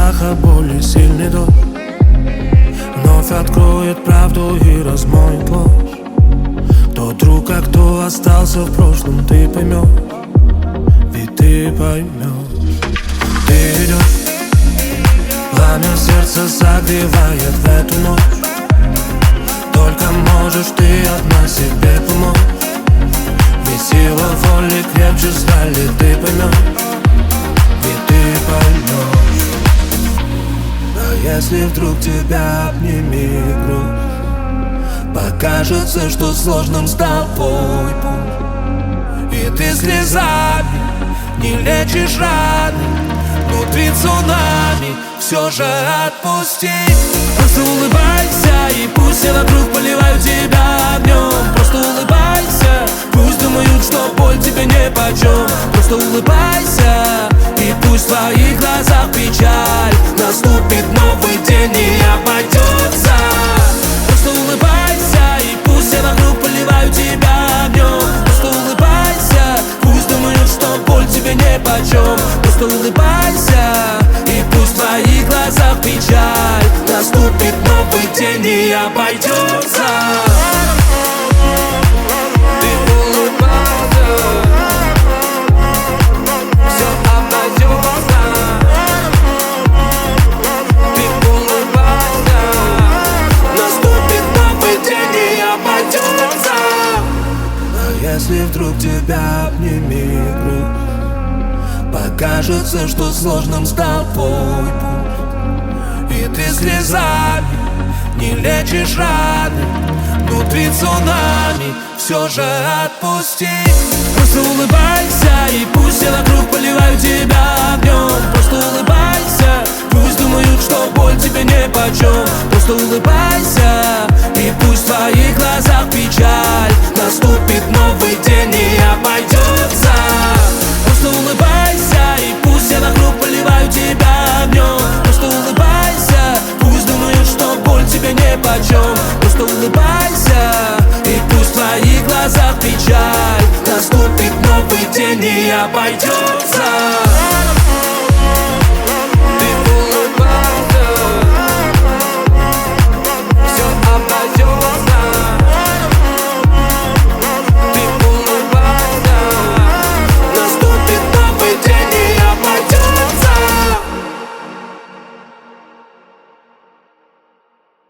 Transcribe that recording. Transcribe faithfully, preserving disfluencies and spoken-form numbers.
страха, боли, сильный дождь вновь откроет правду и размоет ложь. Кто друг, а кто остался в прошлом, ты поймешь, ведь ты поймешь. Ты идешь, пламя сердца согревает в эту ночь. Только можешь ты одна себе помочь, ведь сила воли крепче стали, ты поймешь, ведь ты поймешь. А если вдруг тебя обнимет грусть, покажется, что сложным стал твой путь, и ты слезами не лечишь раны, внутри цунами все же отпусти. Просто улыбайся, и пусть все вокруг поливают тебя огнем. Просто улыбайся, пусть думают, что боль тебе нипочем. Просто улыбайся, и пусть в твоих глазах печаль. Наступит новый день и обойдется. Просто улыбайся, и пусть все вокруг поливают тебя огнем. Просто улыбайся, пусть думают, что боль тебе нипочем. Просто улыбайся, и пусть в твоих глазах печаль. Наступит новый день и обойдется. Ты улыбайся, все обойдется. Ты улыбайся, наступит новый день и обойдется. А если вдруг тебя обнимет грусть, покажется, что сложным стал твой путь, и ты слезами не лечишь раны, внутри цунами все же отпусти. Просто улыбайся, и пусть все вокруг поливают тебя огнем. Просто улыбайся, пусть думают, что боль тебе нипочем. Просто улыбайся, и пусть в твоих глазах печаль. Наступит новый день и обойдется. Просто улыбайся, и пусть все вокруг поливают тебя огнем. Просто улыбайся, пусть думают, что боль тебе нипочем. Просто улыбайся, и пусть в твоих глазах печаль. Наступит новый день и обойдется.